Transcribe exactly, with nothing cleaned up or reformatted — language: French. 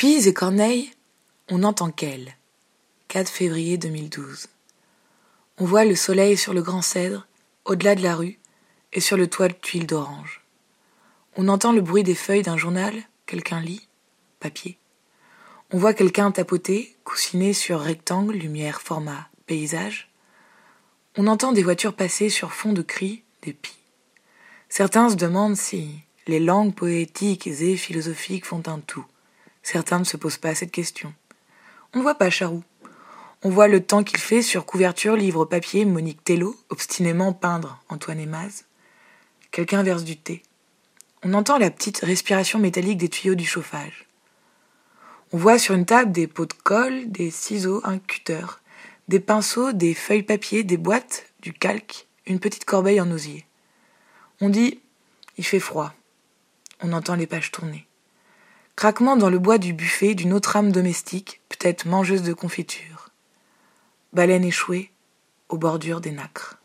Pise et Corneille, on n'entend qu'elle. quatre février deux mille douze. On voit le soleil sur le grand cèdre, au-delà de la rue, et sur le toit de tuiles d'orange. On entend le bruit des feuilles d'un journal, quelqu'un lit, papier. On voit quelqu'un tapoter, coussiné sur rectangle, lumière, format, paysage. On entend des voitures passer sur fond de cris, d'épis. Certains se demandent si les langues poétiques et philosophiques font un tout. Certains ne se posent pas cette question. On ne voit pas Charroux. On voit le temps qu'il fait sur couverture, livre papier, Monique Tello, obstinément peindre Antoine Emaz. Quelqu'un verse du thé. On entend la petite respiration métallique des tuyaux du chauffage. On voit sur une table des pots de colle, des ciseaux, un cutter, des pinceaux, des feuilles papier, des boîtes, du calque, une petite corbeille en osier. On dit « il fait froid ». On entend les pages tourner. Craquement dans le bois du buffet d'une autre âme domestique, peut-être mangeuse de confiture. Baleine échouée aux bordures des nacres.